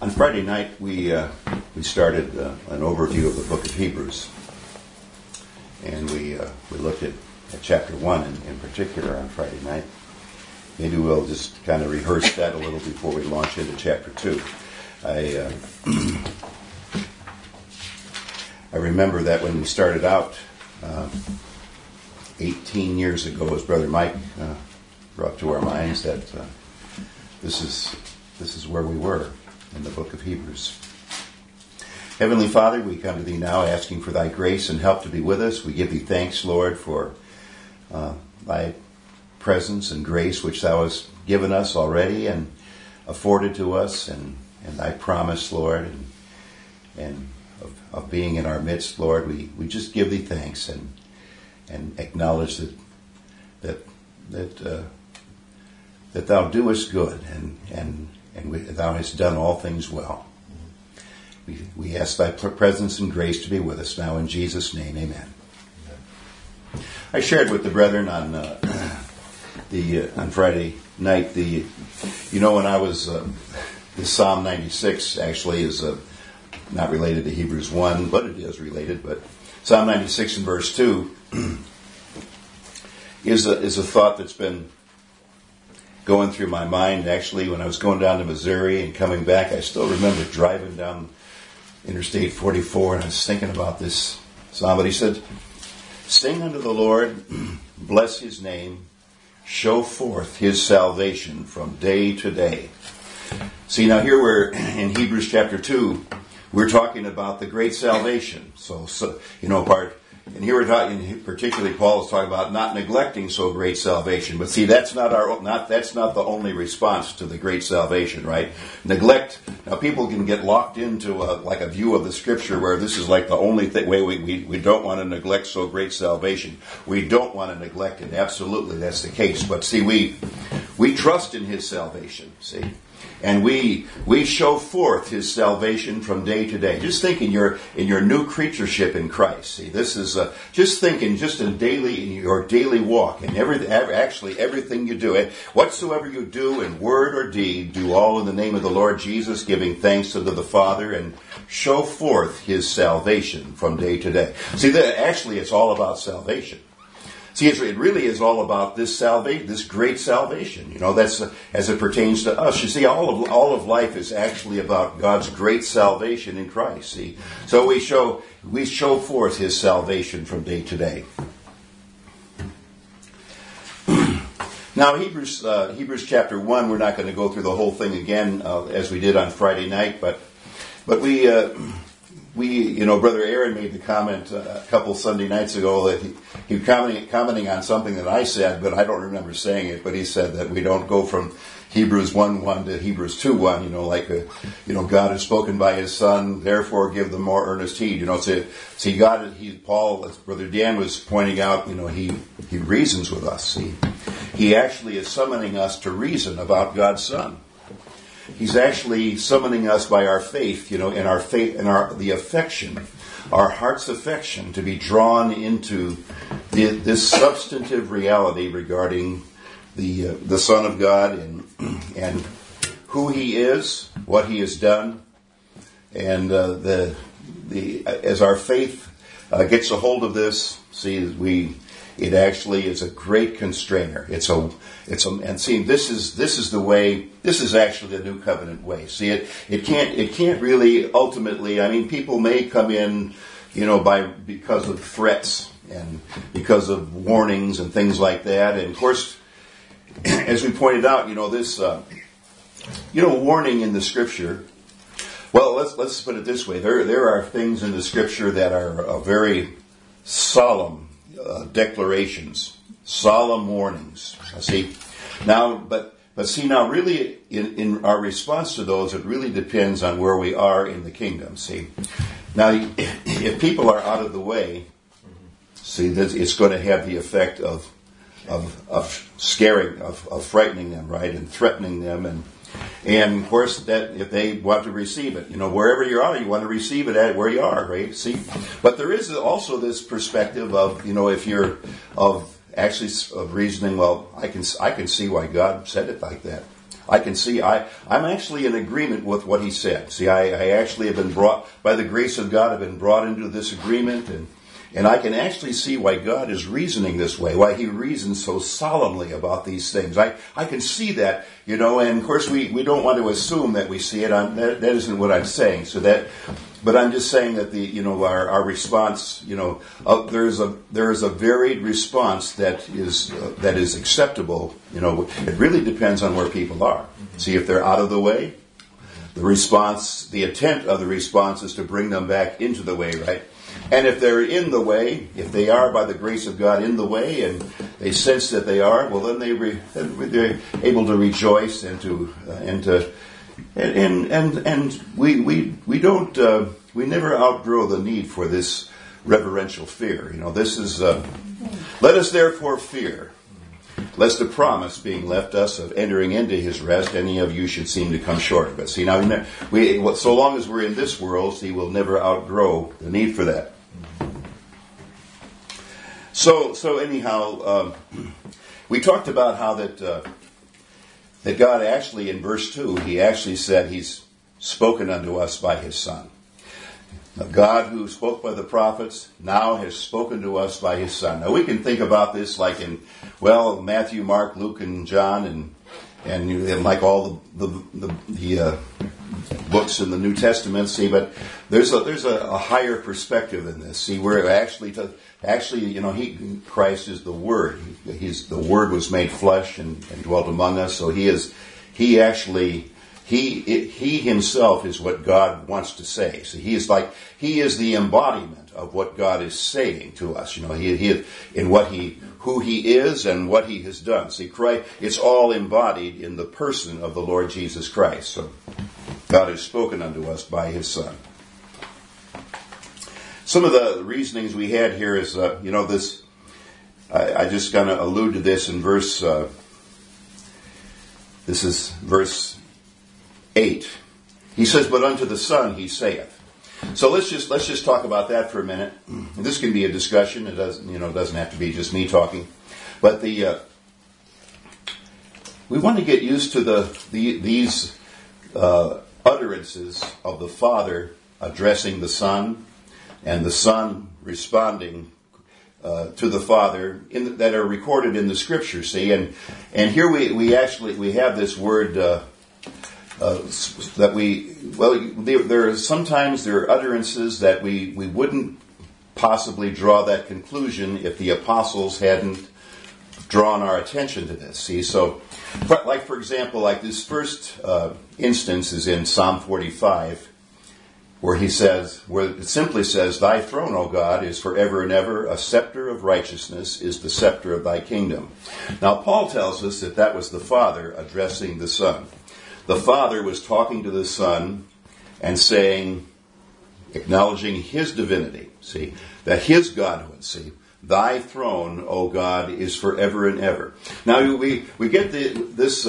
On Friday night, we started an overview of the book of Hebrews, and we looked at chapter 1 in particular on Friday night. Maybe we'll just kind of rehearse that a little before we launch into chapter 2. I remember that when we started out 18 years ago, as Brother Mike brought to our minds, that this is where we were in the book of Hebrews. Heavenly Father, we come to Thee now asking for Thy grace and help to be with us. We give Thee thanks, Lord, for Thy presence and grace which Thou hast given us already and afforded to us, and Thy promise, Lord, and of being in our midst, Lord. We just give Thee thanks and acknowledge that Thou doest good and Thou hast done all things well. We ask Thy presence and grace to be with us now in Jesus' name, amen. I shared with the brethren on Friday night when I was this Psalm 96 actually is not related to Hebrews 1, but it is related. But Psalm 96 and verse 2 is a thought that's been going through my mind. Actually, when I was going down to Missouri and coming back, I still remember driving down Interstate 44, and I was thinking about this psalm. But he said, "Sing unto the Lord, bless His name, show forth His salvation from day to day." See, now here we're in Hebrews chapter 2. We're talking about the great salvation. So and here we're talking, particularly Paul is talking about not neglecting so great salvation. But see, that's not the only response to the great salvation, right? Neglect. Now, people can get locked into a view of the Scripture where this is like the only way we don't want to neglect so great salvation. We don't want to neglect it. Absolutely, that's the case. But see, we trust in His salvation. See. And we show forth His salvation from day to day. Just think in your new creatureship in Christ. See, this is just thinking just in your daily walk and everything you do. Whatsoever you do in word or deed, do all in the name of the Lord Jesus, giving thanks unto the Father, and show forth His salvation from day to day. See, it's all about salvation. See, it really is all about this salvation, this great salvation. That's as it pertains to us. You see, all of life is actually about God's great salvation in Christ. See, so we show forth His salvation from day to day. Now, Hebrews chapter 1. We're not going to go through the whole thing again as we did on Friday night, but we Brother Aaron made the comment a couple Sunday nights ago that he was commenting on something that I said, but I don't remember saying it. But he said that we don't go from Hebrews 1:1 to Hebrews 2:1. God has spoken by His Son, therefore give them more earnest heed. See, Paul, as Brother Dan was pointing out, he reasons with us. He actually is summoning us to reason about God's Son. He's actually summoning us by our faith, in our faith and the affection, our heart's affection, to be drawn into this substantive reality regarding the Son of God and who He is, what He has done, and as our faith gets a hold of this, it actually is a great constrainer. And see, this is the way. This is actually the new covenant way. See, it can't really ultimately. I mean, people may come in, because of threats and because of warnings and things like that. And of course, as we pointed out, this, warning in the Scripture. Well, let's put it this way: there are things in the Scripture that are very solemn declarations, solemn warnings. See, now, but see, now, really, in our response to those, it really depends on where we are in the kingdom. See, now, if people are out of the way, see, it's going to have the effect of scaring, of frightening them, right, and threatening them, and of course, that if they want to receive it, wherever you are, you want to receive it at where you are, right? See, but there is also this perspective of, if you're of reasoning. Well, I can see why God said it like that. I can see, I'm actually in agreement with what he said. See, I actually have been brought, by the grace of God, I've been brought into this agreement, and I can actually see why God is reasoning this way, why he reasons so solemnly about these things. I can see that, and of course we don't want to assume that we see it. That isn't what I'm saying. But I'm just saying that our response, there is a varied response that is acceptable. It really depends on where people are. See, if they're out of the way, the intent of the response is to bring them back into the way, right? And if they're in the way, if they are by the grace of God in the way, and they sense that they are, well, then they're able to rejoice we never outgrow the need for this reverential fear. This is let us therefore fear, lest the promise being left us of entering into his rest, any of you should seem to come short of it. See, now so long as we're in this world, see, we'll never outgrow the need for that. So anyhow, we talked about how that God actually, in verse 2, he actually said he's spoken unto us by his Son. Now, God who spoke by the prophets now has spoken to us by his Son. Now we can think about this like in, Matthew, Mark, Luke, and John, and like all the books in the New Testament. See, but there's a higher perspective in this. See, we're actually, Christ is the Word. The Word was made flesh and dwelt among us. So he himself is what God wants to say. So he is the embodiment of what God is saying to us. Who he is and what he has done. See, Christ, it's all embodied in the person of the Lord Jesus Christ. So God has spoken unto us by his Son. Some of the reasonings we had here is, this. I just going to allude to this in verse. This is verse 8. He says, "But unto the Son he saith." So let's just talk about that for a minute. And this can be a discussion. It doesn't have to be just me talking. But we want to get used to these utterances of the Father addressing the Son, and the Son responding to the Father that are recorded in the Scripture. See, and here we have this word. There are utterances that we wouldn't possibly draw that conclusion if the apostles hadn't drawn our attention to this. See, so, like for example, like this first instance is in Psalm 45, where it simply says, "Thy throne, O God, is forever and ever. A scepter of righteousness is the scepter of thy kingdom." Now, Paul tells us that was the Father addressing the Son. The Father was talking to the Son and saying, acknowledging his divinity, see, that his Godhood, see, "Thy throne, O God, is forever and ever." Now we get this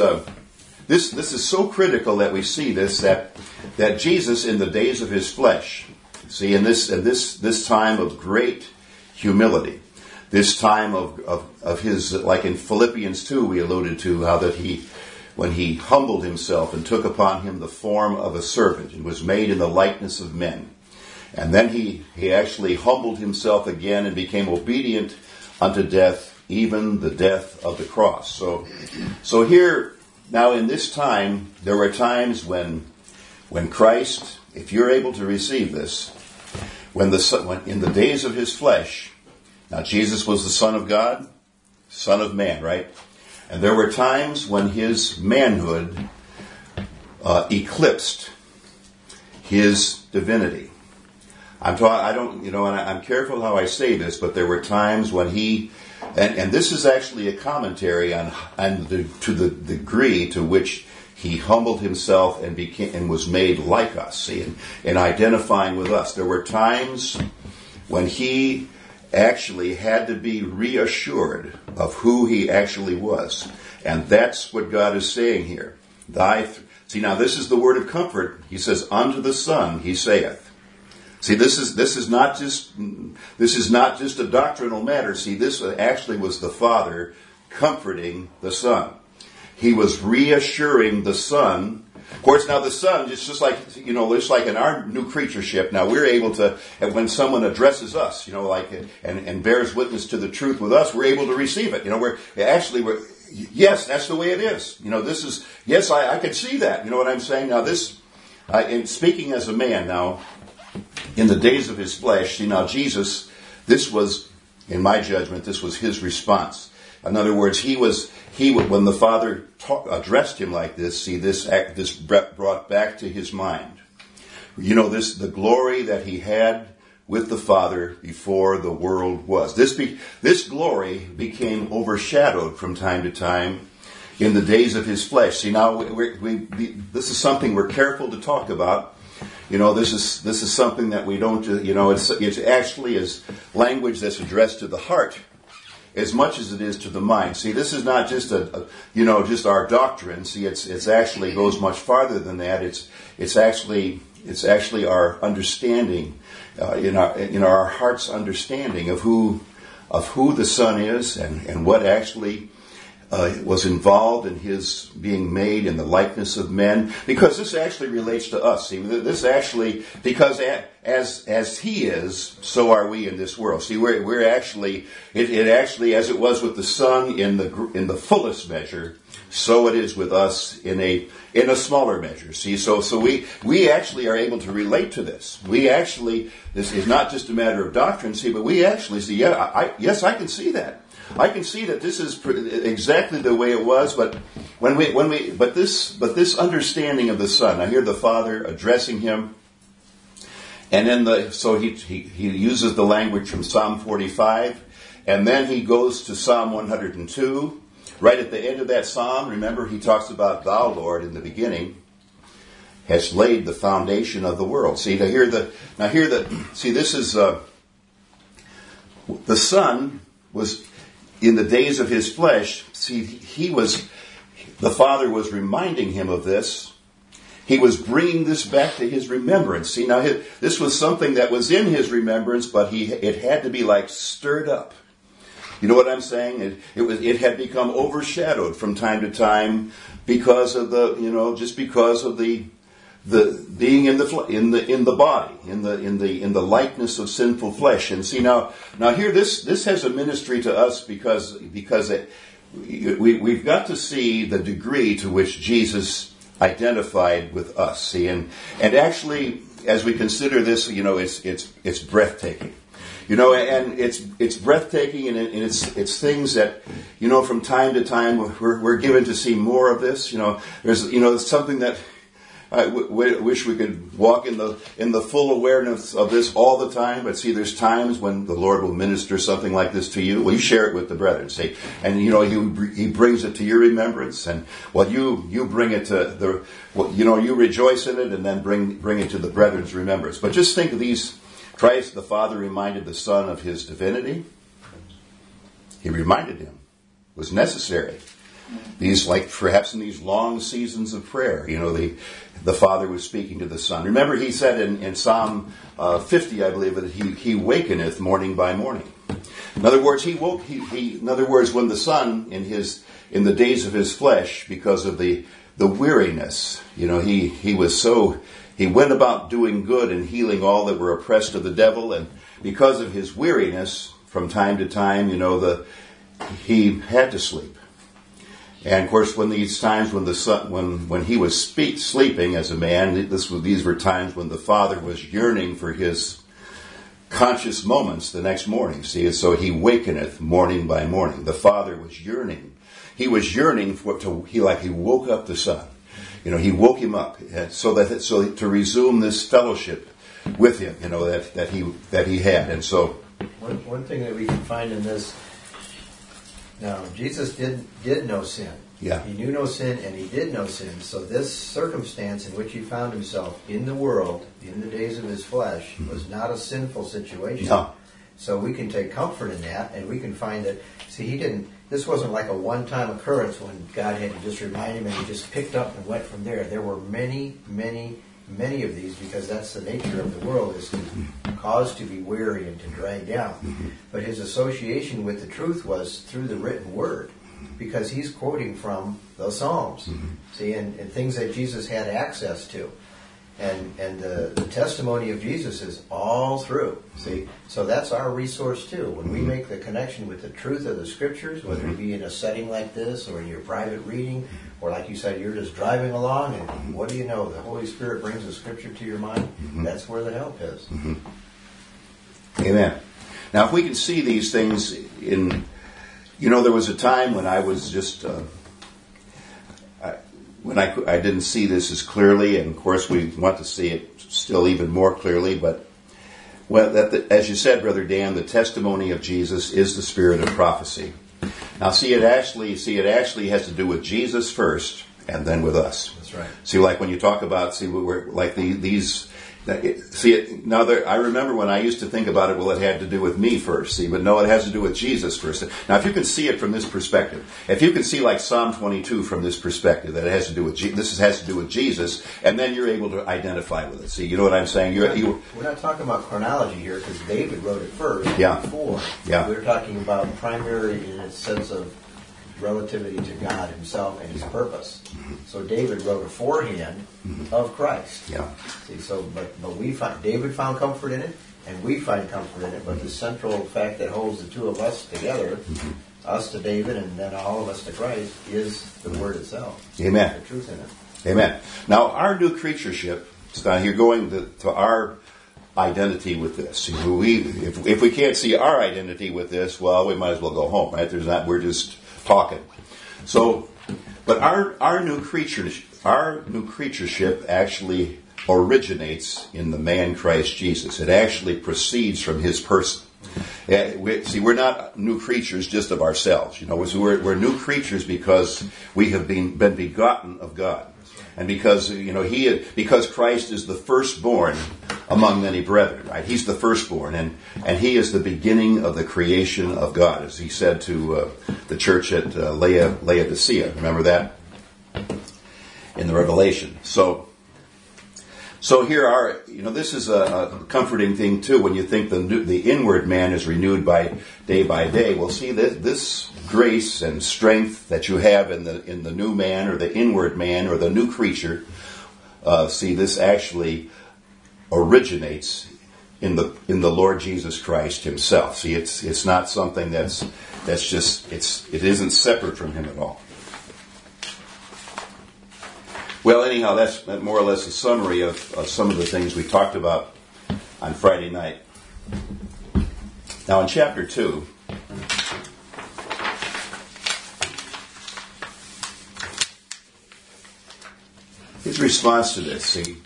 is so critical that we see this, that Jesus in the days of his flesh, see, in this time of great humility, this time of his, like in Philippians 2 we alluded to, how that when he humbled himself and took upon him the form of a servant and was made in the likeness of men. And then he actually humbled himself again and became obedient unto death, even the death of the cross. So here, now in this time, there were times when Christ, if you're able to receive this, when in the days of his flesh, now Jesus was the Son of God, Son of Man, right? And there were times when his manhood eclipsed his divinity. I'm careful how I say this, but there were times when and this is actually a commentary to the degree to which he humbled himself and was made like us, see, and identifying with us. There were times when he actually had to be reassured of who he actually was. And that's what God is saying here. See, now this is the word of comfort. He says, "Unto the Son he saith." See, this is not just a doctrinal matter. See, this actually was the Father comforting the Son. he was reassuring the Son. Of course, now the Son, just like in our new creatureship, now we're able to, when someone addresses us, and bears witness to the truth with us, we're able to receive it. We're yes, that's the way it is. Yes, I can see that. You know what I'm saying? Now in speaking as a man now, in the days of his flesh, Jesus, this was, in my judgment, this was his response. In other words, when the Father addressed him like this, this brought back to his mind, the glory that he had with the Father before the world was. This glory became overshadowed from time to time in the days of his flesh. See, now this is something we're careful to talk about. This is something that we don't. It's actually is language that's addressed to the heart as much as it is to the mind. See, this is not just just our doctrine. See, it's actually goes much farther than that. It's actually our understanding, in our heart's understanding of who the Son is and what actually was involved in his being made in the likeness of men, because this actually relates to us. See, this actually, because as he is, so are we in this world. See, we're actually, it actually, as it was with the Son in the fullest measure, so it is with us in a smaller measure. See, so we actually are able to relate to this. This is not just a matter of doctrine. See, but we actually see. Yes, I can see that. I can see that this is exactly the way it was, but this understanding of the Son. I hear the Father addressing him, and then so he uses the language from Psalm 45, and then he goes to Psalm 102. Right at the end of that psalm, remember, he talks about Thou, Lord, in the beginning, has laid the foundation of the world. See, this is the Son was. In the days of his flesh, see, the Father was reminding him of this. He was bringing this back to his remembrance. See, now this was something that was in his remembrance, but it had to be like stirred up. You know what I'm saying? It had become overshadowed from time to time because of because of the being in the body, in the likeness of sinful flesh. And see, now here this has a ministry to us because we've got to see the degree to which Jesus identified with us. See, and actually, as we consider this, it's breathtaking. And it's breathtaking, and it's things that, from time to time we're given to see more of this. There's something that I wish we could walk in the full awareness of this all the time. But see, there's times when the Lord will minister something like this to you. Well, you share it with the brethren, see, and He brings it to your remembrance, and you bring it to you rejoice in it, and then bring it to the brethren's remembrance. But just think of these. Christ, the Father, reminded the Son of his divinity. He reminded him. It was necessary. Perhaps in these long seasons of prayer, the Father was speaking to the Son. Remember, he said in Psalm 50, I believe, that he wakeneth morning by morning. In other words, when the Son in the days of his flesh, because of the weariness, he went about doing good and healing all that were oppressed of the devil, and because of his weariness, from time to time, he had to sleep. And of course, when these times when the Son, when he was sleeping as a man, these were times when the Father was yearning for his conscious moments the next morning. See, so he wakeneth morning by morning. The Father was yearning. He was yearning he woke up the Son. He woke him up so to resume this fellowship with him. That he had. And so one thing that we can find in this. Now, Jesus did know sin. Yeah. He knew no sin, and he did know sin. So this circumstance in which he found himself in the world, in the days of his flesh, was not a sinful situation. No. So we can take comfort in that, and we can find that, this wasn't like a one-time occurrence when God had to just remind him, and he just picked up and went from there. There were many, many, many of these, because that's the nature of the world, is to cause to be weary and to drag down. But his association with the truth was through the written word. because he's quoting from the Psalms. See, and things that Jesus had access to. And the testimony of Jesus is all through. See, so that's our resource too. When we make the connection with the truth of the Scriptures, whether it be in a setting like this, or in your private reading, or like you said, you're just driving along, and what do you know? The Holy Spirit brings the Scripture to your mind. That's where the help is. Amen. Now, if we can see these things in, there was a time when I was just. When I didn't see this as clearly, and of course we want to see it still even more clearly, but as you said, Brother Dan, the testimony of Jesus is the spirit of prophecy. Now, it actually has to do with Jesus first, and then with us. That's right. See, like when you talk about, we're like these. I remember when I used to think about it, it had to do with me first, but no, it has to do with Jesus first. Now, if you can see it from this perspective, if you can see like Psalm 22 from this perspective, that it has to do with this has to do with Jesus, and then you're able to identify with it. See, you know what I'm saying? We're not talking about chronology here, because David wrote it first. Yeah. Before. Yeah. We're talking about primary in its sense of relativity to God Himself and His purpose. So David wrote aforehand of Christ. Yeah. See, but we find David found comfort in it, and we find comfort in it. But the central fact that holds the two of us together, us to David, and then all of us to Christ, is the Word itself. Amen. The truth in it. Amen. Now, our new creatureship. Now, here going to our identity with this. If we can't see our identity with this, well, we might as well go home, right? We're just talking. So, but our new creatureship actually originates in the man Christ Jesus. It actually proceeds from His person. We're not new creatures just of ourselves. We're new creatures because we have been begotten of God. And because because Christ is the firstborn among many brethren, right? He's the firstborn, and He is the beginning of the creation of God, as He said to the church at Laodicea. Remember that in the Revelation. So here this is a comforting thing too. When you think the inward man is renewed by day. Well, see this grace and strength that you have in the new man, or the inward man, or the new creature. This actually originates in the Lord Jesus Christ Himself. See, it's not something that's just it isn't separate from Him at all. Well, anyhow, that's more or less a summary of some of the things we talked about on Friday night. Now, in chapter 2, his response to this, see,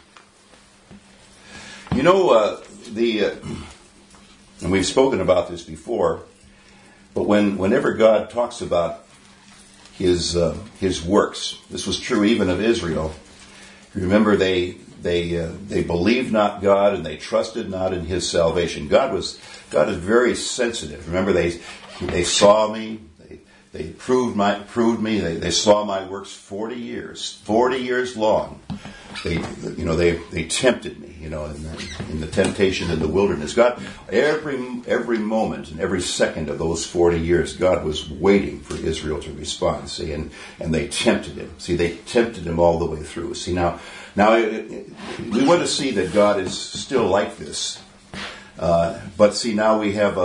and we've spoken about this before, but whenever God talks about His works, this was true even of Israel. Remember, they believed not God, and they trusted not in His salvation. God is very sensitive. Remember, they saw me. They proved me. They saw my works 40 years long. They tempted me, in the temptation in the wilderness. God, every moment and every second of those 40 years, God was waiting for Israel to respond. See, and they tempted Him. See, they tempted Him all the way through. See, now we want to see that God is still like this. But see, now we have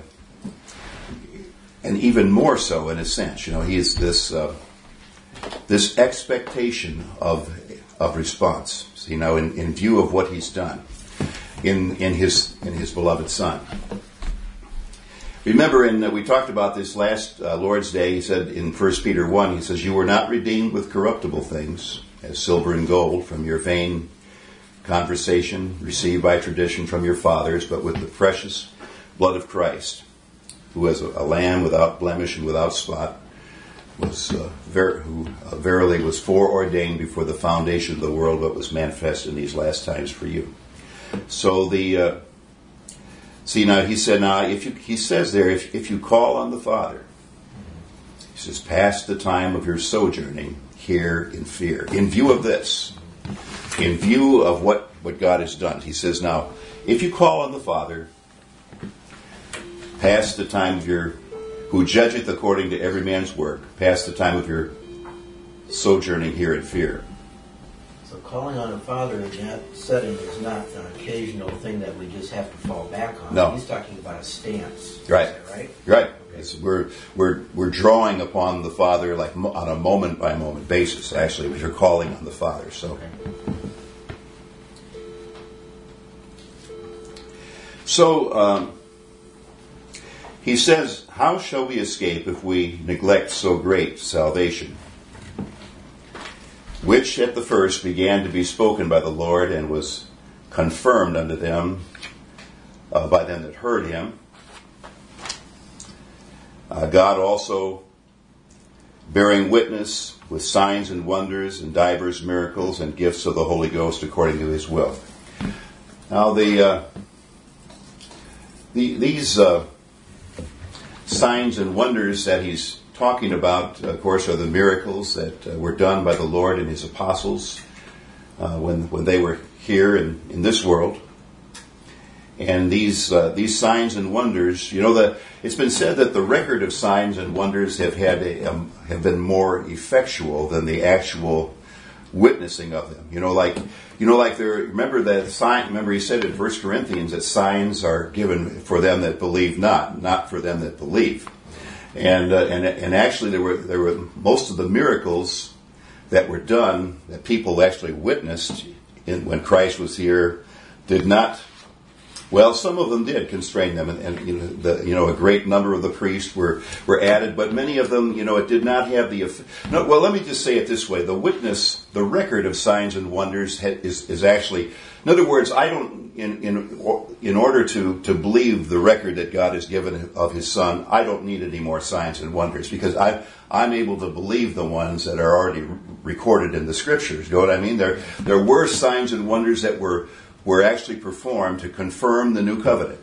and even more so in a sense. He is this expectation of response. See, in view of what He's done in His beloved Son. Remember, we talked about this last Lord's Day. He said in 1 Peter 1, he says, "You were not redeemed with corruptible things, as silver and gold, from your vain conversation received by tradition from your fathers, but with the precious blood of Christ, who as a lamb without blemish and without spot, who verily was foreordained before the foundation of the world, but was manifest in these last times for you." So now he said, he says there, if you call on the Father, he says, pass the time of your sojourning here in fear. In view of this, in view of what God has done, he says, now, if you call on the Father, pass the time of your who judgeth according to every man's work. Pass the time of your sojourning here in fear. So calling on a father in that setting is not an occasional thing that we just have to fall back on. No. He's talking about a stance. Right. Is that right? Right. We're drawing upon the Father like on a moment by moment basis. Actually, you're calling on the Father. So. So he says, how shall we escape if we neglect so great salvation? Which at the first began to be spoken by the Lord and was confirmed unto them by them that heard him. God also bearing witness with signs and wonders and divers miracles and gifts of the Holy Ghost according to his will. Now these signs and wonders that he's talking about, of course, are the miracles that were done by the Lord and his apostles when they were here in this world. And these signs and wonders, it's been said that the record of signs and wonders have been more effectual than the actual witnessing of them. Remember that sign. Remember, he said in 1 Corinthians that signs are given for them that believe not for them that believe. And actually, there were most of the miracles that were done that people actually witnessed when Christ was here did not. Well, some of them did constrain them, and a great number of the priests were added, but many of them, it did not have the. No, well, let me just say it this way: the record of signs and wonders is actually. In other words, I don't. In order to believe the record that God has given of His Son, I don't need any more signs and wonders because I'm able to believe the ones that are already recorded in the Scriptures. You know what I mean? There were signs and wonders that were actually performed to confirm the new covenant.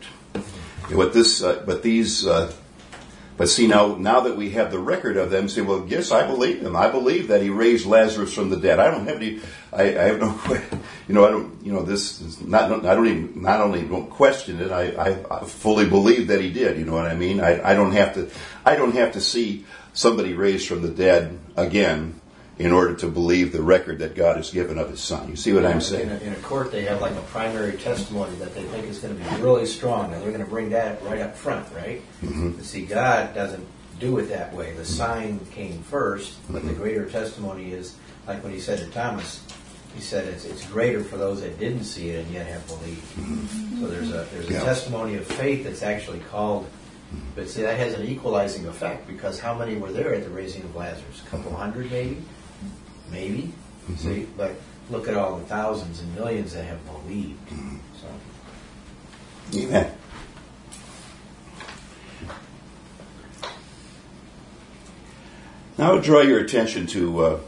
But see now that we have the record of them, say, well, yes, I believe them. I believe that he raised Lazarus from the dead. I don't have any. I have no. I don't. This is not. I don't even. Not only don't question it. I fully believe that he did. You know what I mean? I don't have to. I don't have to see somebody raised from the dead again in order to believe the record that God has given of His Son. You see what I'm saying? In a court, they have like a primary testimony that they think is going to be really strong, and they're going to bring that right up front, right? Mm-hmm. But see, God doesn't do it that way. The sign came first, but the greater testimony is, like what He said to Thomas, He said it's greater for those that didn't see it and yet have believed. Mm-hmm. So there's a testimony of faith that's actually called. But see, that has an equalizing effect because how many were there at the raising of Lazarus? A couple hundred, maybe. Maybe, mm-hmm. See, but look at all the thousands and millions that have believed. Mm-hmm. So, Amen. Now, I'll draw your attention to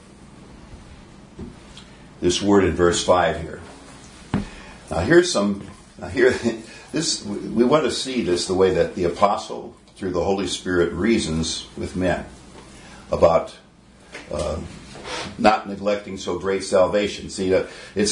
this word in verse 5 here. Now, this we want to see this the way that the apostle, through the Holy Spirit, reasons with men about. Not neglecting so great salvation. See, it's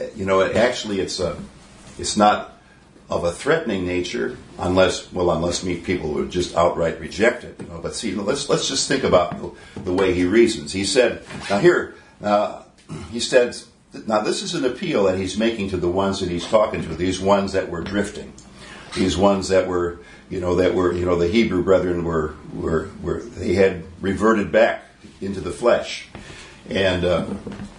not of a threatening nature unless people would just outright reject it. But see, let's just think about the way he reasons. He said, now this is an appeal that he's making to the ones that he's talking to, these ones that were drifting, these ones that were the Hebrew brethren they had reverted back into the flesh. And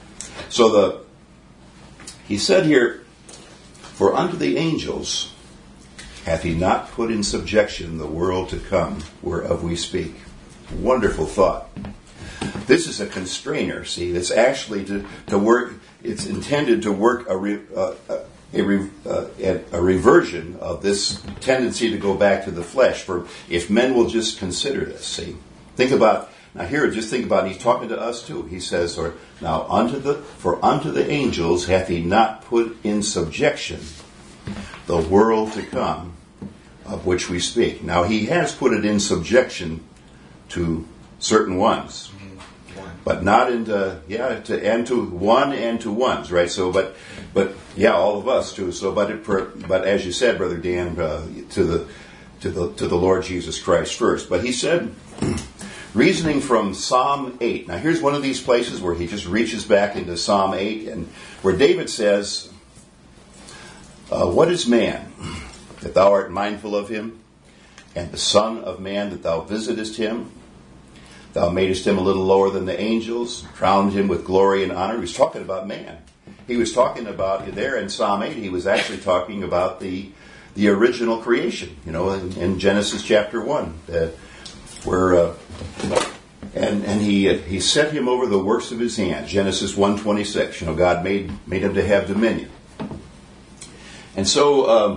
he said here, for unto the angels hath he not put in subjection the world to come, whereof we speak. Wonderful thought. This is a constrainer, see, that's actually to work, it's intended to work a reversion of this tendency to go back to the flesh. For if men will just consider this, see, think about. Now here, just think about it. He's talking to us too. He says, for unto the angels hath he not put in subjection the world to come, of which we speak. Now he has put it in subjection to certain ones, but not to ones, right? So, but all of us too. So, but as you said, Brother Dan, to to the Lord Jesus Christ first. But he said, reasoning from Psalm 8. Now here's one of these places where he just reaches back into Psalm 8, and where David says, what is man, that thou art mindful of him, and the son of man, that thou visitest him? Thou madest him a little lower than the angels, crowned him with glory and honor. He was talking about man. He was talking about, there in Psalm 8, he was actually talking about the original creation, in Genesis chapter 1, where and he set him over the works of his hands. Genesis 1:26. God made him to have dominion. And so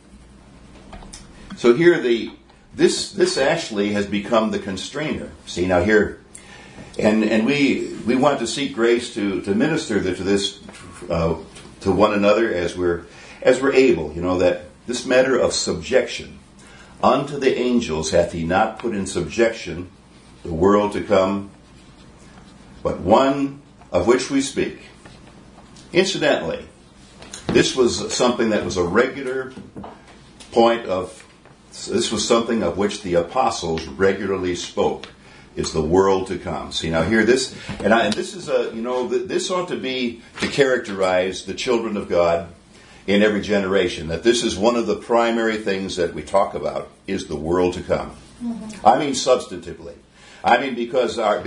here this actually has become the constrainer. See now here, and we want to seek grace to minister to this to one another as we're able. That this matter of subjection unto the angels hath he not put in subjection the world to come, but one of which we speak. Incidentally, this was something that was a regular point of. This was something of which the apostles regularly spoke, is the world to come. See now here this, and this is this ought to be to characterize the children of God in every generation. That this is one of the primary things that we talk about is the world to come. Mm-hmm. I mean substantively. I mean because our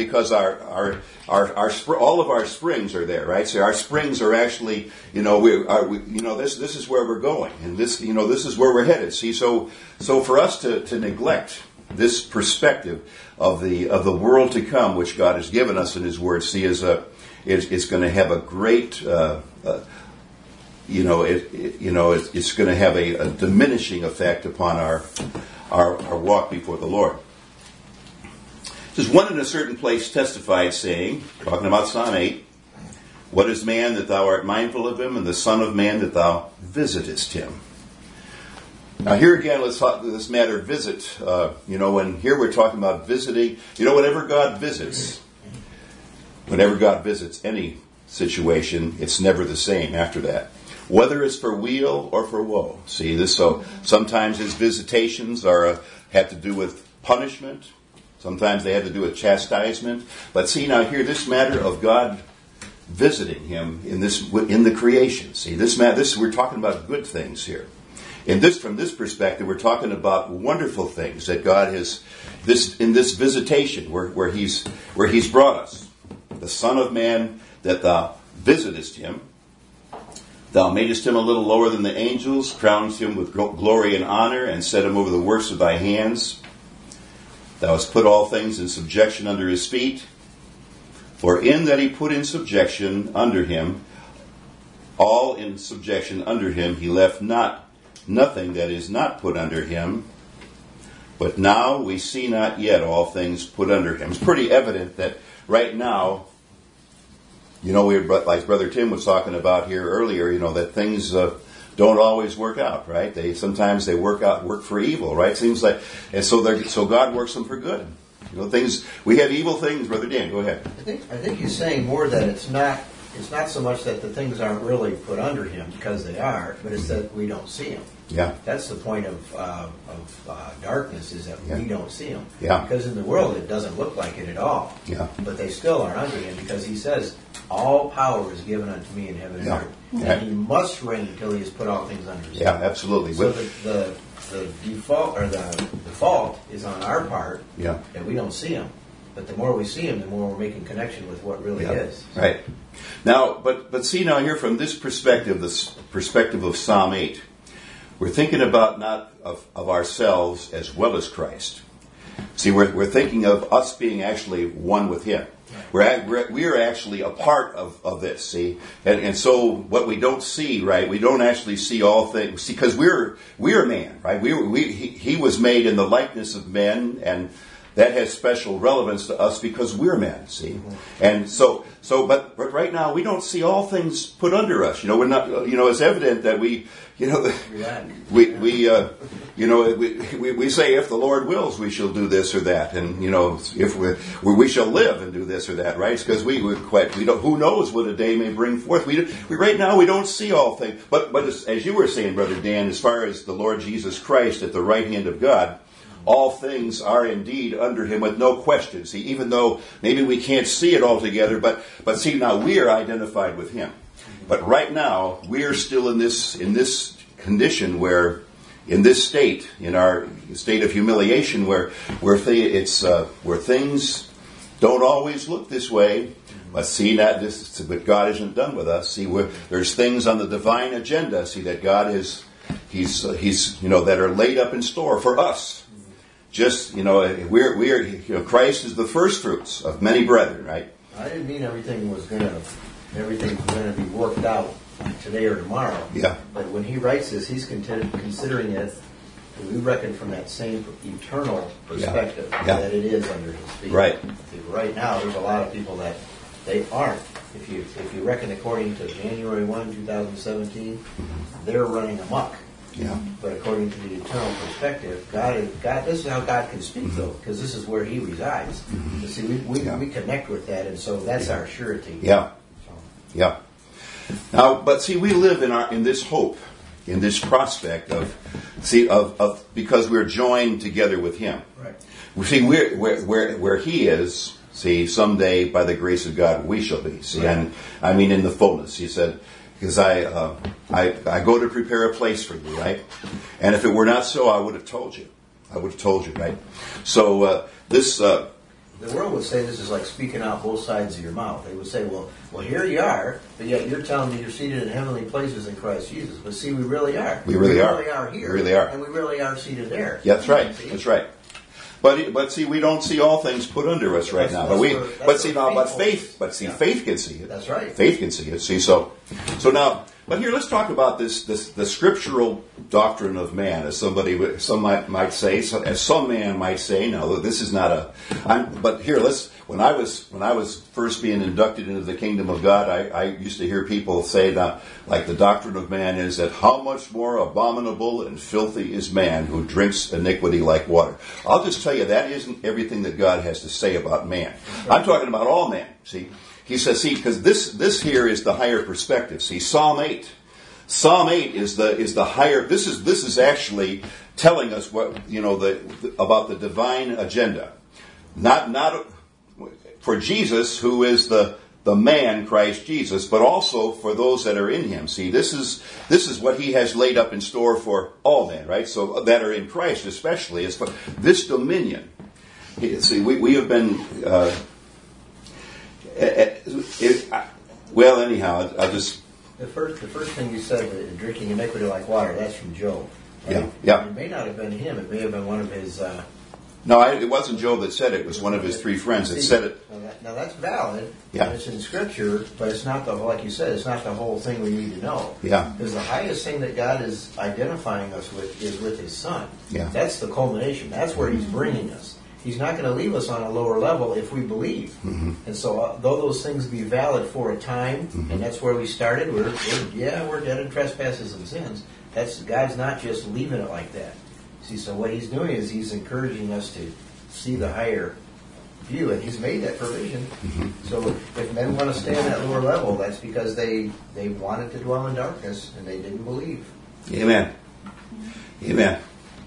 all of our springs are there, right? So our springs are actually this is where we're going, and this is where we're headed. See, so for us to neglect this perspective of the world to come, which God has given us in His Word, see, is going to have a great it's going to have a diminishing effect upon our walk before the Lord. It says, one in a certain place testified, saying, talking about Psalm 8, what is man that thou art mindful of him, and the son of man that thou visitest him? Now here again, let's talk this matter of visit. When here we're talking about visiting, whenever God visits any situation, it's never the same after that. Whether it's for weal or for woe. See this? So sometimes his visitations have to do with punishment. Sometimes they have to do with chastisement. But see now here, this matter of God visiting him in the creation. See this we're talking about good things here. From this perspective, we're talking about wonderful things that God has in this visitation where He's brought us. The Son of Man that thou visitest him. Thou madest him a little lower than the angels, crownest him with glory and honor, and set him over the works of thy hands. Thou hast put all things in subjection under his feet. For in that he put in subjection under him, all in subjection under him, he left nothing that is not put under him. But now we see not yet all things put under him. It's pretty evident that right now, like Brother Tim was talking about here earlier, that things don't always work out, right? Sometimes they work for evil, right? Seems like, and so God works them for good. Things we have evil things. Brother Dan, go ahead. I think he's saying more that it's not so much that the things aren't really put under him, because they are, but it's that we don't see them. Yeah, that's the point of darkness, is that we don't see him. Yeah, because in the world it doesn't look like it at all. Yeah, but they still are under him, because he says, all power is given unto me in heaven and earth. And he must reign until he has put all things under his feet. Yeah, absolutely. So the default, or the fault is on our part, that we don't see him. But the more we see him, the more we're making connection with what really is. Right. Now, but see now here from this perspective of Psalm 8, we're thinking about not of ourselves as well as Christ. See, we're thinking of us being actually one with Him. We are actually a part of this, see? And so what we don't see, right, we don't actually see all things, because we're man, right? He was made in the likeness of men, and that has special relevance to us because we're men, see? And but right now we don't see all things put under us. We're not, it's evident that we say, if the Lord wills, we shall do this or that. And, if we shall live and do this or that, right? It's because we don't, who knows what a day may bring forth. Right now we don't see all things. But as you were saying, Brother Dan, as far as the Lord Jesus Christ at the right hand of God, all things are indeed under him with no question. See, even though maybe we can't see it all together, but see, now we are identified with him. But right now, we are still in this condition where, in this state, in our state of humiliation, where things don't always look this way. But see, but God isn't done with us. See, there's things on the divine agenda. See, that God He's that are laid up in store for us. Just we're Christ is the first fruits of many brethren, right? I didn't mean everything was going to be worked out today or tomorrow. Yeah. But when he writes this, he's considering it. We reckon from that same eternal perspective that it is under his feet. Right. Right now, there's a lot of people that they aren't. If you reckon according to January 1, 2017, they're running amok. Yeah. But according to the eternal perspective, God. This is how God can speak, though, because this is where He resides. You see, we connect with that, and so that's our surety. Yeah. Yeah. Now, but see, we live in this hope, in this prospect of because we're joined together with Him. Right. We see where He is. See, someday by the grace of God we shall be. See, right. And I mean in the fullness. He said, because I go to prepare a place for you, right? And if it were not so, I would have told you. Right? So the world would say this is like speaking out both sides of your mouth. They would say, well, here you are, but yet you're telling me you're seated in heavenly places in Christ Jesus. But see, we really are. We really are here. We really are. And we really are seated there. Yeah, that's right. See? That's right. But see, we don't see all things put under us right now. Faith can see it. That's right. Faith can see it. See, so now, but here, let's talk about the scriptural doctrine of man, as some might say, as some man might say. No, this is not but here, when I was first being inducted into the kingdom of God, I used to hear people say that, like, the doctrine of man is that how much more abominable and filthy is man who drinks iniquity like water. I'll just tell you, that isn't everything that God has to say about man. I'm talking about all man. See, he says, because this here is the higher perspective. See, Psalm 8 is the higher. This is actually telling us what about the divine agenda, not for Jesus, who is the man Christ Jesus, but also for those that are in Him. See, this is what He has laid up in store for all men, right? So that are in Christ, especially, is for this dominion. See, we have been. Well, anyhow, I'll just. The first thing you said, drinking iniquity like water, that's from Job. Right? Yeah. It may not have been him. It may have been one of his. No, it wasn't Job that said it. It was one of his three friends that said it. Now that's valid. Yeah. And it's in Scripture, but it's not like you said, it's not the whole thing we need to know. Yeah. Because the highest thing that God is identifying us with is with His Son. Yeah. That's the culmination. That's where He's bringing us. He's not going to leave us on a lower level if we believe. Mm-hmm. And so, though those things be valid for a time, and that's where we started, we're dead in trespasses and sins. God's not just leaving it like that. See, so what He's doing is He's encouraging us to see the higher view, and He's made that provision. Mm-hmm. So if men want to stay on that lower level, that's because they wanted to dwell in darkness and they didn't believe. Amen. Amen.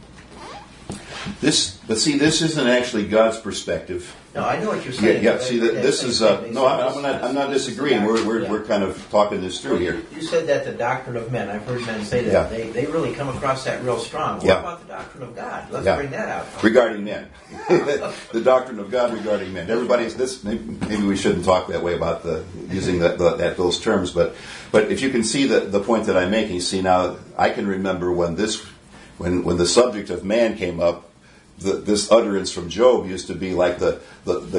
This isn't actually God's perspective. No, I know what you're saying. Yeah. See, this is no. I'm not disagreeing. We're kind of talking this through here. You said that the doctrine of men. I've heard men say that. Yeah. They really come across that real strong. What about the doctrine of God? Let's bring that out. Regarding men, the doctrine of God regarding men. Everybody's this. Maybe we shouldn't talk that way about using those terms. But if you can see the point that I'm making. See, now I can remember when the subject of man came up. This utterance from Job used to be like the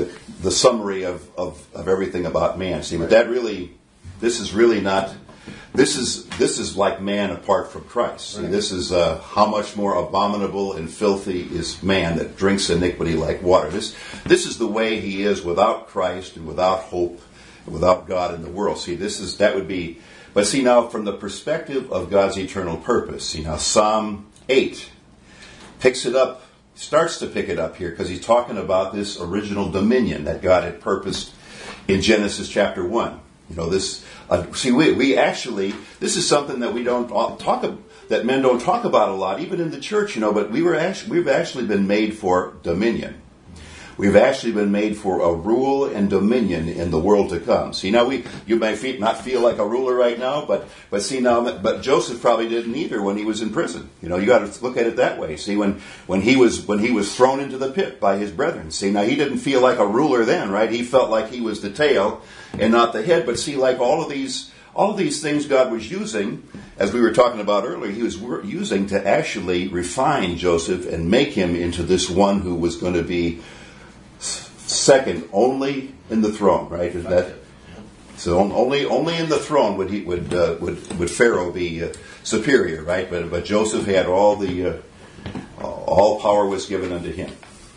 summary of everything about man. See, but this is really not This is like man apart from Christ. Right. See, this is how much more abominable and filthy is man that drinks iniquity like water. This is the way he is without Christ and without hope and without God in the world. See, that would be. But see now, from the perspective of God's eternal purpose. See now, Psalm 8 picks it up, starts to pick it up here because he's talking about this original dominion that God had purposed in Genesis chapter 1. You know, this. We actually, this is something that that men don't talk about a lot, even in the church. You know, but we've actually been made for dominion. We've actually been made for a rule and dominion in the world to come. See, now you may not feel like a ruler right now, but see now, but Joseph probably didn't either when he was in prison. You know, you got to look at it that way. See, when he was thrown into the pit by his brethren. See, now he didn't feel like a ruler then, right? He felt like he was the tail and not the head. But see, like all of these things God was using, as we were talking about earlier, he was using to actually refine Joseph and make him into this one who was going to be second only in the throne, right? Is that so? Only in the throne would Pharaoh be superior, right? But Joseph had all power was given unto him.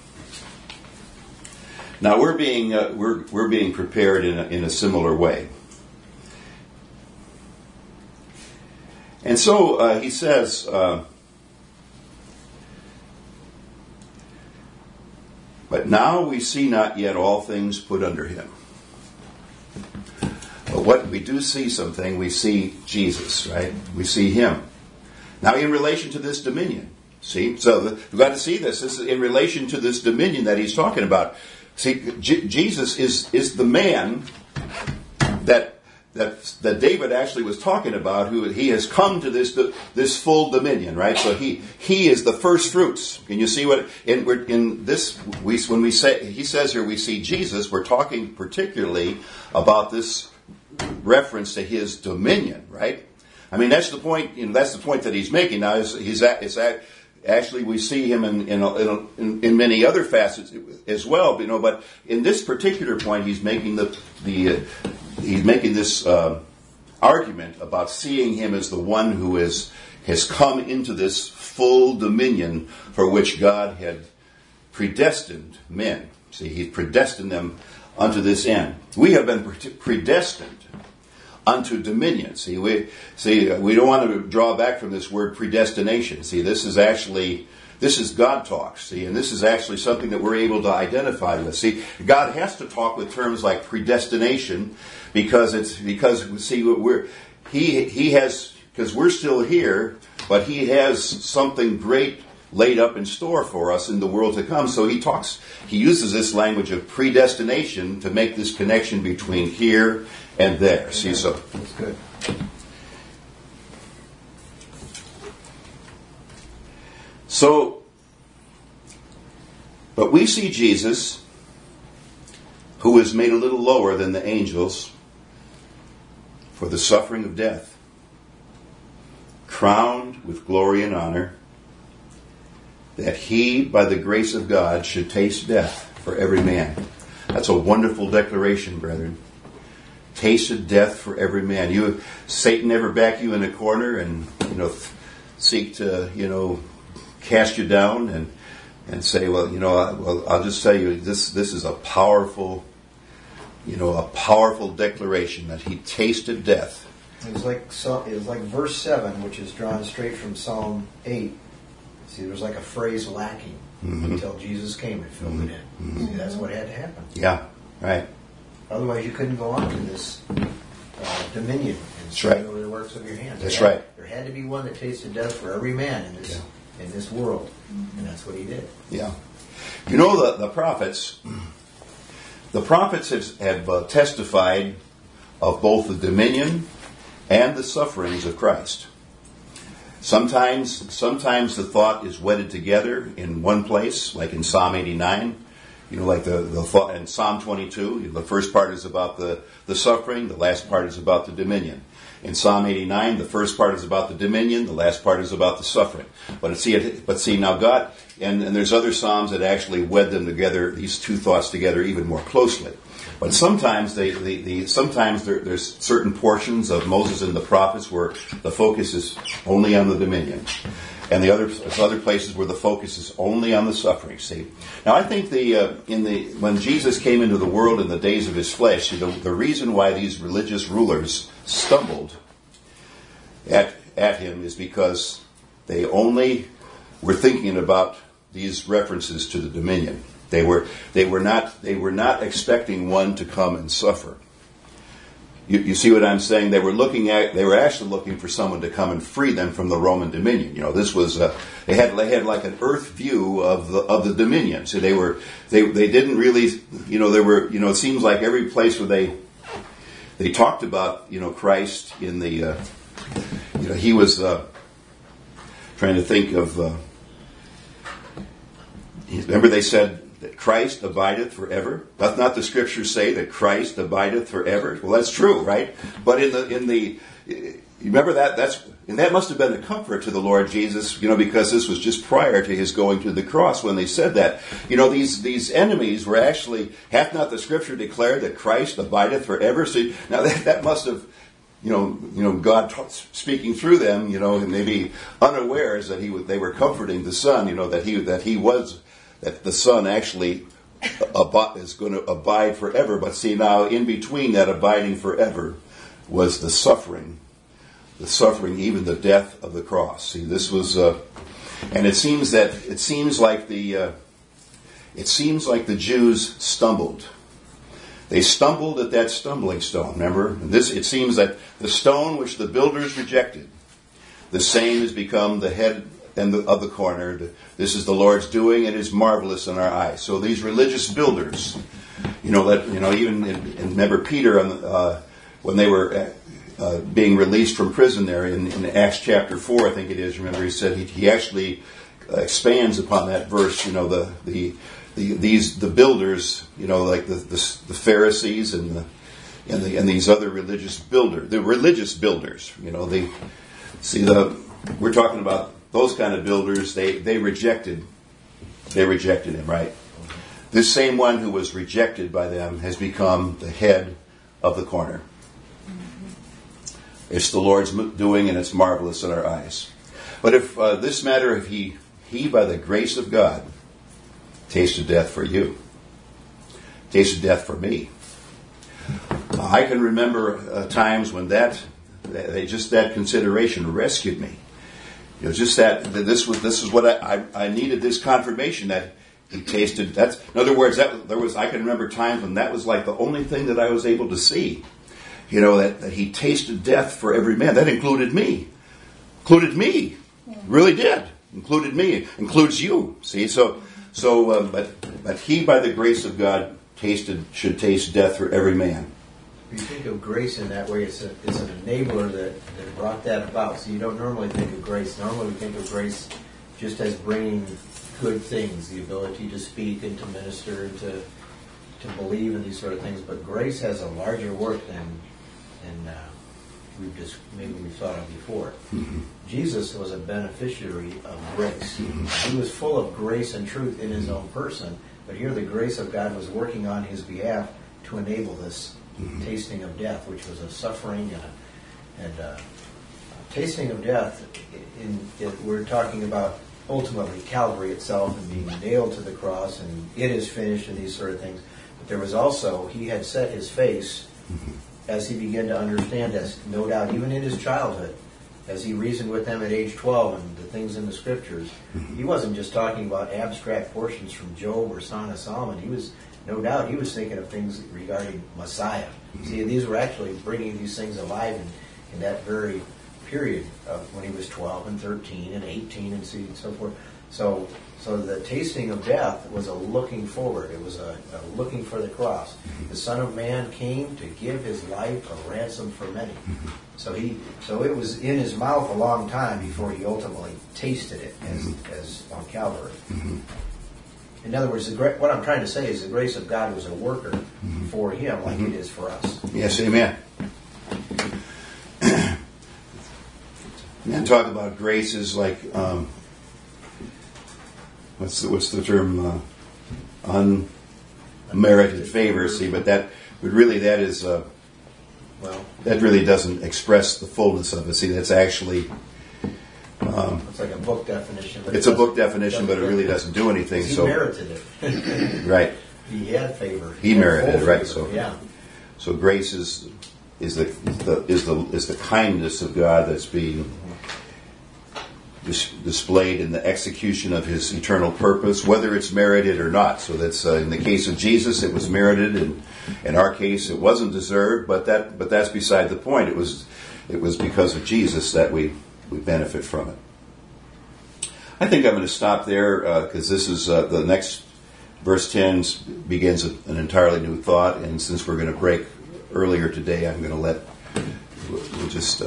Now we're being prepared in a similar way, and so he says. But now we see not yet all things put under him. But what we do see something, we see Jesus, right? We see him. Now in relation to this dominion. See? So we've got to see this. This is in relation to this dominion that he's talking about. See, Jesus is the man that David actually was talking about, who he has come to this full dominion, right? So he is the first fruits. Can you see what in this when we say he says here we see Jesus? We're talking particularly about this reference to his dominion, right? I mean that's the point. That's the point that he's making now. Actually, we see him in many other facets as well, you know. But in this particular point, he's making he's making this argument about seeing him as the one who has come into this full dominion for which God had predestined men. See, He predestined them unto this end. We have been predestined unto dominion. See, we don't want to draw back from this word predestination. See, this is God talk. See, and this is actually something that we're able to identify with. See, God has to talk with terms like predestination because we're still here, but He has something great laid up in store for us in the world to come. So He uses this language of predestination to make this connection between here and there. See, so that's good. So, but we see Jesus, who is made a little lower than the angels for the suffering of death, crowned with glory and honor, that He, by the grace of God, should taste death for every man. That's a wonderful declaration, brethren. Tasted death for every man. Satan never back you in a corner and seek to cast you down and say, I'll just tell you this is a powerful declaration that He tasted death. It was like verse 7, which is drawn straight from Psalm 8. See, there was like a phrase lacking until Jesus came and filled it in. Mm-hmm. See, that's what had to happen. Yeah, right. Otherwise, you couldn't go on to this dominion and say over the works of your hands. That's right. There had to be one that tasted death for every man in this world, and that's what He did. Yeah. The prophets. The prophets have testified of both the dominion and the sufferings of Christ. Sometimes the thought is wedded together in one place, like in Psalm 89. Like the thought in Psalm 22. The first part is about the suffering, the last part is about the dominion. In Psalm 89, the first part is about the dominion, the last part is about the suffering. But see now God, and there's other Psalms that actually wed them together, these two thoughts together even more closely. But sometimes there's certain portions of Moses and the prophets where the focus is only on the dominion, and there's other places where the focus is only on the suffering. See, now I think when Jesus came into the world in the days of his flesh, the reason why these religious rulers stumbled at him is because they only were thinking about these references to the dominion. They were not expecting one to come and suffer. You see what I'm saying? They were actually looking for someone to come and free them from the Roman dominion. This was they had like an earth view of the dominion. So they didn't really, there were, it seems like every place where they talked about, Christ in the he was trying to think of remember they said that Christ abideth forever. Doth not the Scriptures say that Christ abideth forever? Well, that's true, right? But you remember that must have been a comfort to the Lord Jesus, because this was just prior to his going to the cross when they said that. These enemies were actually, hath not the Scripture declared that Christ abideth forever? So now that must have, God speaking through them, and maybe unawares that they were comforting the Son, that the Son actually is going to abide forever. But see, now in between that abiding forever was the suffering, even the death of the cross. See, this was, and it seems like the Jews stumbled. They stumbled at that stumbling stone. Remember, it seems that the stone which the builders rejected, the same has become the head of the corner. This is the Lord's doing, and it is marvelous in our eyes. So these religious builders, even remember Peter when they were being released from prison there in Acts chapter 4, I think it is. Remember, he said he actually expands upon that verse. The builders, like the Pharisees and these other religious builders, the religious builders. We're talking about those kind of builders. They rejected him, right? This same one who was rejected by them has become the head of the corner. It's the Lord's doing, and it's marvelous in our eyes. But if this matter, if he by the grace of God tasted death for you, tasted death for me. I can remember times when that consideration rescued me. This is what I needed, this confirmation that he tasted. That's, in other words, I can remember times when that was like the only thing that I was able to see. That he tasted death for every man. That included me. Really did. Included me. Includes you. See, but he, by the grace of God, should taste death for every man. You think of grace in that way, it's an enabler that brought that about. So you don't normally think of grace. Normally we think of grace just as bringing good things, the ability to speak and to minister and to believe in these sort of things. But grace has a larger work than we've thought of before. Mm-hmm. Jesus was a beneficiary of grace. Mm-hmm. He was full of grace and truth in his own person, but here the grace of God was working on his behalf to enable this tasting of death, which was a suffering and tasting of death. We're talking about ultimately Calvary itself and being nailed to the cross, and it is finished and these sort of things. But there was also, he had set his face as he began to understand this, no doubt, even in his childhood, as he reasoned with them at age 12 and the things in the Scriptures. He wasn't just talking about abstract portions from Job or Song of Solomon. He was thinking of things regarding Messiah. See, these were actually bringing these things alive in that very period of when he was 12 and 13 and 18 and so forth. So the tasting of death was a looking forward. It was a looking for the cross. The Son of Man came to give his life a ransom for many. So it was in his mouth a long time before he ultimately tasted it as on Calvary. In other words, what I'm trying to say is the grace of God was a worker for him like it is for us. Yes, amen. And talk about grace is like, what's the term? Unmerited favor. See, but really that is Well, that really doesn't express the fullness of it. See, that's actually it's like a book definition. But it's a book definition, but it really doesn't do anything. He So merited it. right, He had favor. he merited it. Right. Favor. So yeah. So grace is the kindness of God that's being displayed in the execution of His eternal purpose, whether it's merited or not. So that's in the case of Jesus, it was merited, and in our case, it wasn't deserved. But that's beside the point. It was because of Jesus that we benefit from it. I think I'm going to stop there because this is the next verse 10 begins an entirely new thought, and since we're going to break earlier today, I'm going to we'll just.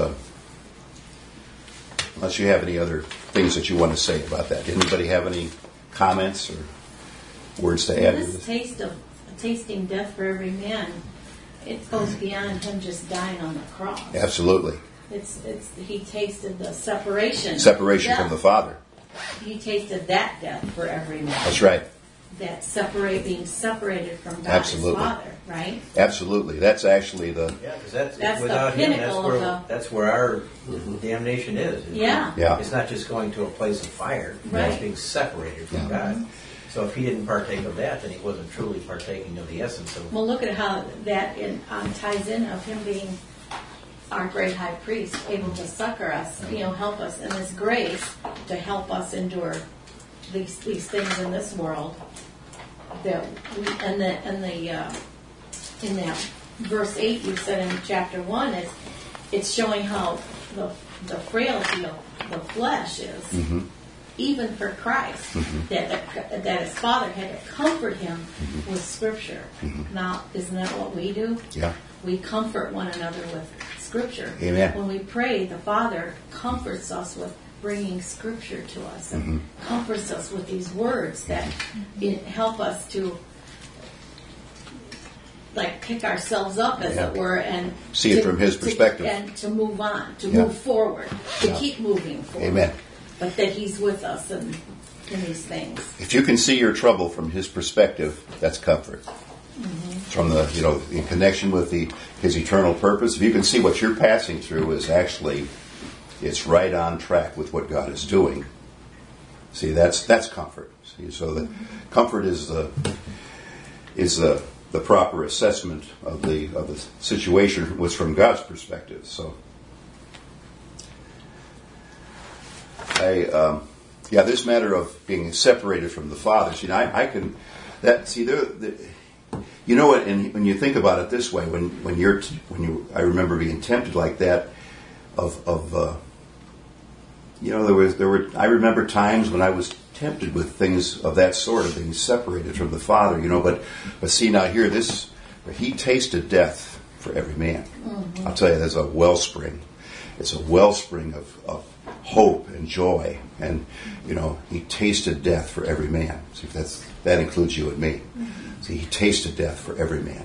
Unless you have any other things that you want to say about that. Anybody have any comments or words to add to This this? tasting death for every man, it goes beyond him just dying on the cross. Absolutely. It's he tasted the separation. Separation death. from the Father. He tasted that death for every man. That's right. That being separated from God Absolutely. His Father, right? Absolutely. That's actually the... Yeah, because That's without the him, pinnacle that's where our damnation is. Yeah. Yeah. It's not just going to a place of fire. Right. It's being separated from God. So if he didn't partake of that, then he wasn't truly partaking of the essence of. Well, look at how that ties in of him being our great high priest, able to succor us, help us in this grace to help us endure these things in this world. That we, in that verse 8 you said in chapter 1, it's showing how the frailty of the flesh is, even for Christ, that his Father had to comfort him with Scripture. Now, isn't that what we do? Yeah. We comfort one another with Scripture. Amen. When we pray, the Father comforts us with bringing Scripture to us and comforts us with these words that help us to pick ourselves up, as it were, and see it from His perspective, and to move on, to move forward, to keep moving forward. Amen. But that He's with us in these things. If you can see your trouble from His perspective, that's comfort. From the, in connection with His eternal purpose, if you can see what you're passing through is actually, it's right on track with what God is doing. See, that's comfort. See, so the comfort is the proper assessment of the situation was from God's perspective. So, this matter of being separated from the Father. See, I can you know what? And when you think about it this way, I remember being tempted like that. I remember times when I was tempted with things of that sort, of being separated from the Father. But see now here, He tasted death for every man. I'll tell you, there's a wellspring. It's a wellspring of hope and joy, and He tasted death for every man. See, that includes you and me. See, He tasted death for every man,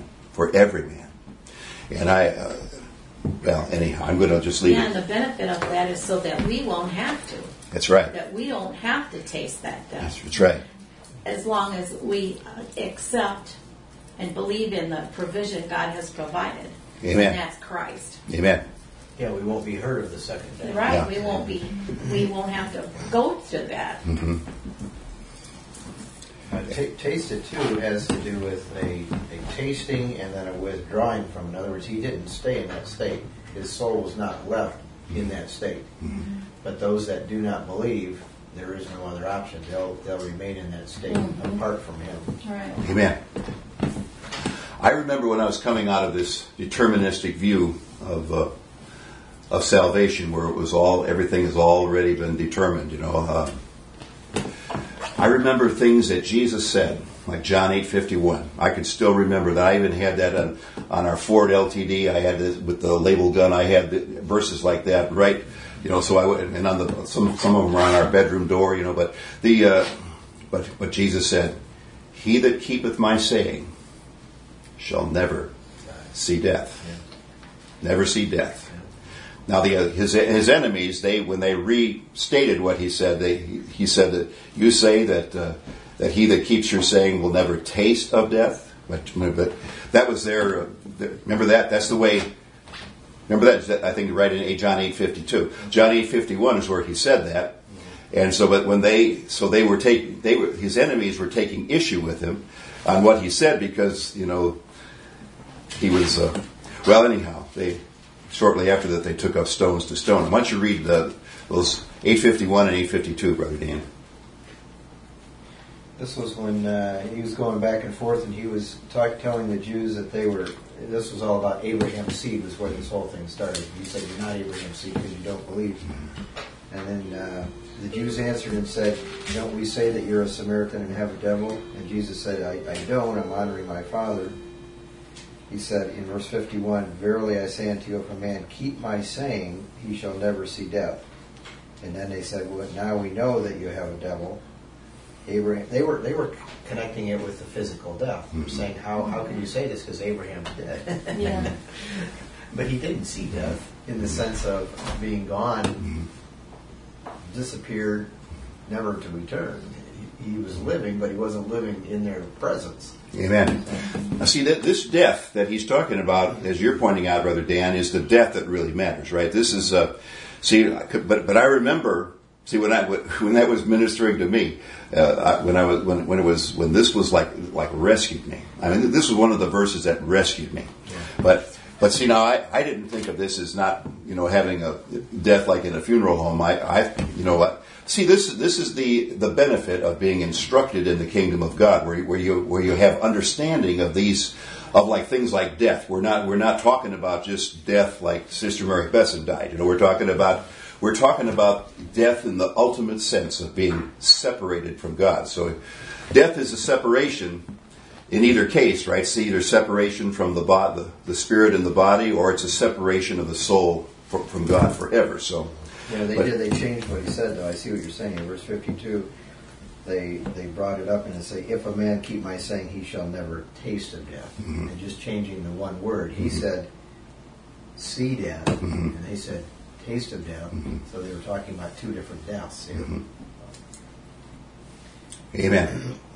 and anyhow, I'm going to just leave it. And the benefit of that is so that we won't have to. That's right. That we don't have to taste that death. That's right. As long as we accept and believe in the provision God has provided. Amen. And that's Christ. Amen. Yeah, we won't be hurt of the second death. Right. Yeah. We won't have to go to that. Tasted too has to do with a tasting and then a withdrawing from. In other words, he didn't stay in that state. His soul was not left in that state. But those that do not believe, there is no other option. They'll remain in that state apart from him. Right. Amen. I remember when I was coming out of this deterministic view of salvation, where everything has already been determined. I remember things that Jesus said, like John 8:51. I can still remember that. I even had that on our Ford LTD. I had this, with the label gun. I had verses like that, right? So I would, and on some of them were on our bedroom door. But Jesus said, "He that keepeth my saying shall never see death." Yeah. Never see death. Now, his enemies, when they restated what he said, he said that you say that he that keeps your saying will never taste of death. But that was their. Remember that? That's the way. Remember that? I think right in John 8:52. John 8:51 is where he said that. And so, but when his enemies were taking issue with him on what he said because he was. Well, anyhow, shortly after that they took up stones to stone him. Why don't you read those 8:51 and 8:52, Brother Dan? This was when he was going back and forth, and he was telling the Jews that this was all about Abraham's seed, was where this whole thing started. He said, "You're not Abraham's seed because you don't believe." And then the Jews answered and said, "Don't we say that you're a Samaritan and have a devil?" And Jesus said, I don't. I'm honoring my Father. He said in verse 51, "Verily I say unto you, if a man keep my saying, he shall never see death." And then they said, "Well, now we know that you have a devil." Abraham, they were connecting it with the physical death. They were saying, how can you say this because Abraham's dead? Yeah. But he didn't see death in the sense of being gone, disappeared, never to return. He was living, but he wasn't living in their presence. Amen. Now see, this death that he's talking about, as you're pointing out, Brother Dan, is the death that really matters, right? This is, but I remember, when that was ministering to me, when this was like rescued me. I mean, this was one of the verses that rescued me. Yeah. But see, now I didn't think of this as not, having a death like in a funeral home. See, this is the benefit of being instructed in the kingdom of God, where you have understanding of things like death. We're not talking about just death like Sister Mary Besson died. We're talking about death in the ultimate sense of being separated from God. So, death is a separation in either case, right? It's either separation from the spirit and the body, or it's a separation of the soul from God forever. So. Yeah, they changed what he said, though. I see what you're saying. In verse 52, they brought it up and they say, "If a man keep my saying, he shall never taste of death." Mm-hmm. And just changing the one word. He said, "see death," and they said, "taste of death." Mm-hmm. So they were talking about two different deaths here. Mm-hmm. Amen.